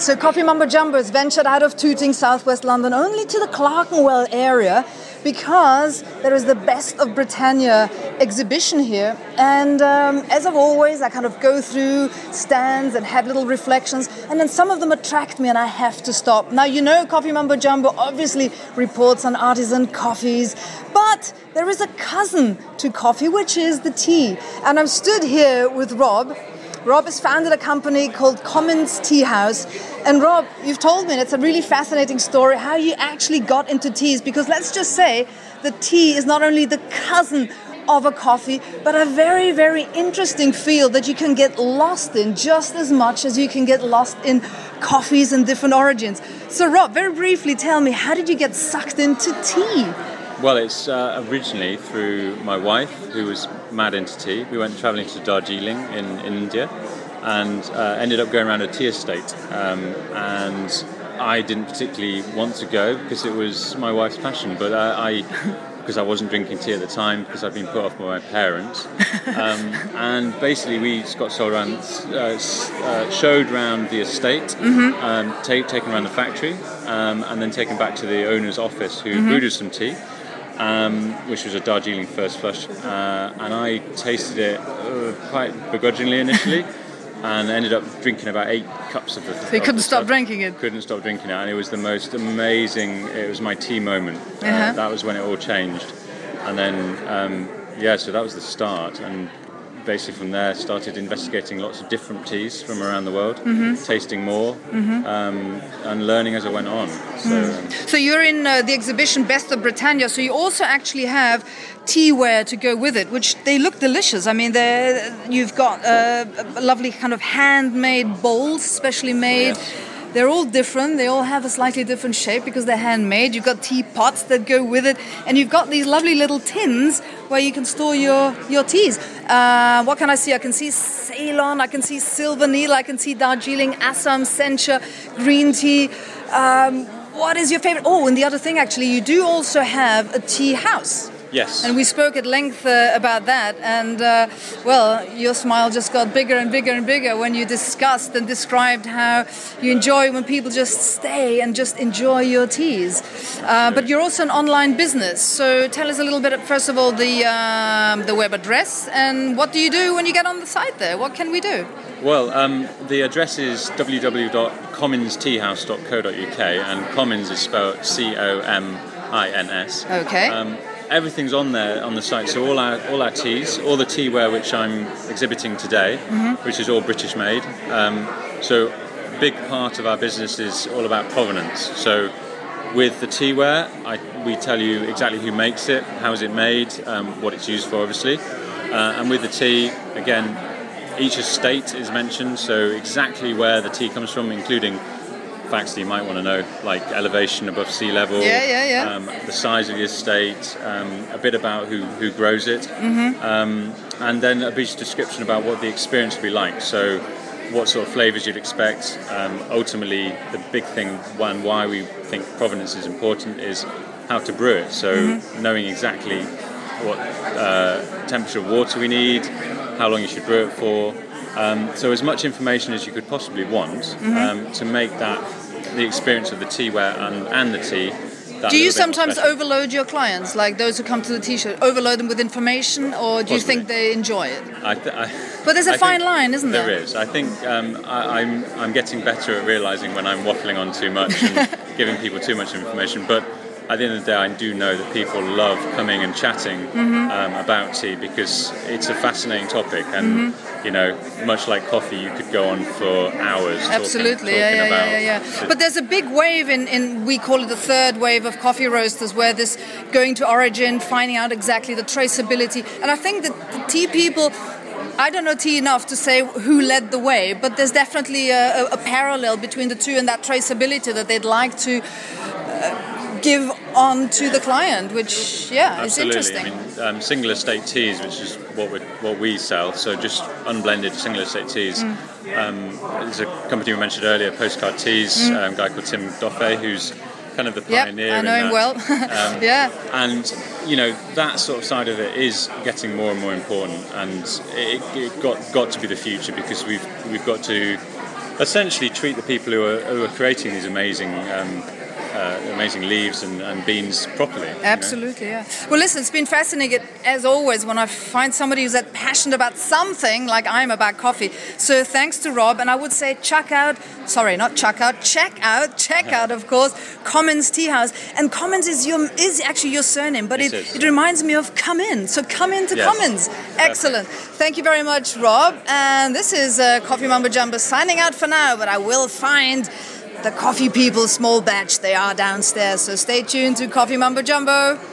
So Coffee Mumbo Jumbo has ventured out of Tooting, southwest London, only to the Clerkenwell area because there is the Best of Britannia exhibition here. And as of always, I kind of go through stands and have little reflections, and then some of them attract me and I have to stop. Now, you know, Coffee Mumbo Jumbo obviously reports on artisan coffees, but there is a cousin to coffee, which is the tea. And I'm stood here with Rob. Rob has founded a company called Commons Tea House. And Rob, you've told me, and it's a really fascinating story, how you actually got into teas. Because let's just say that tea is not only the cousin of a coffee, but a very, very interesting field that you can get lost in just as much as you can get lost in coffees and different origins. So Rob, very briefly tell me, how did you get sucked into tea? Well, it's originally through my wife, who was mad into tea. We went travelling to Darjeeling in India and ended up going around a tea estate. And I didn't particularly want to go because it was my wife's passion, but because I wasn't drinking tea at the time because I'd been put off by my parents. And basically we just got showed around the estate, taken around the factory, and then taken back to the owner's office who brewed us some tea. Which was a Darjeeling First Flush, and I tasted it quite begrudgingly initially, and ended up drinking about 8 cups of the. So you couldn't stop drinking it. Couldn't stop drinking it, and it was the most amazing. It was my tea moment. That was when it all changed, and then so that was the start, and basically from there started investigating lots of different teas from around the world, tasting more, and learning as I went on. So you're in the exhibition Best of Britannia, so you also actually have teaware to go with it, which they look delicious. I mean, you've got lovely kind of handmade bowls, specially made. Yes. They're all different. They all have a slightly different shape because they're handmade. You've got teapots that go with it. And you've got these lovely little tins where you can store your teas. What can I see? I can see Ceylon. I can see Silver Needle. I can see Darjeeling, Assam, Sencha, green tea. What is your favorite? Oh, and the other thing, actually, you do also have a tea house. Yes. And we spoke at length about that, and your smile just got bigger and bigger and bigger when you discussed and described how you enjoy when people just stay and just enjoy your teas. But you're also an online business, so tell us a little bit, first of all, the web address, and what do you do when you get on the site there? What can we do? Well, the address is www.commonsteahouse.co.uk, and Commons is spelled COMINS. Okay. Everything's on there on the site, so all our teas, all the teaware which I'm exhibiting today, which is all British made. So a big part of our business is all about provenance. So with the teaware, we tell you exactly who makes it, how is it made, what it's used for, obviously. And with the tea, again, each estate is mentioned, so exactly where the tea comes from, including facts that you might want to know, like elevation above sea level, the size of the estate, a bit about who grows it, and then a brief description about what the experience will be like. So what sort of flavours you'd expect. Ultimately, the big thing, and why we think provenance is important, is how to brew it. So knowing exactly what temperature of water we need, how long you should brew it for. So as much information as you could possibly want to make that the experience of the teaware and the tea. Do you sometimes overload your clients, like those who come to the tea show, overload them with information, or do you think they enjoy it? But there's a fine line, isn't there? There is. I think I'm getting better at realising when I'm waffling on too much and giving people too much information, but at the end of the day, I do know that people love coming and chatting about tea because it's a fascinating topic, and much like coffee, you could go on for hours. Absolutely, talking yeah. But there's a big wave in we call it the third wave of coffee roasters, where this going to origin, finding out exactly the traceability, and I think that the tea people. I don't know tea enough to say who led the way, but there's definitely a parallel between the two and that traceability that they'd like to give on to the client, which is interesting. I mean, single estate teas, which is what we sell, so just unblended single estate teas. There's a company we mentioned earlier, Postcard Teas, a guy called Tim Doffey, who's kind of the pioneer. I know him well. And that sort of side of it is getting more and more important, and it got to be the future, because we've got to essentially treat the people who are creating these amazing leaves and beans properly. Absolutely, yeah. Well, listen, it's been fascinating, as always, when I find somebody who's that passionate about something like I'm about coffee. So thanks to Rob, and I would say check out, of course, Commons Tea House. And Commons is actually your surname, but it reminds me of come in. So come into Commons. Excellent. Thank you very much, Rob. And this is Coffee Mumbo Jumbo signing out for now, but I will find the Coffee People small batch. They are downstairs, so stay tuned to Coffee Mumbo Jumbo.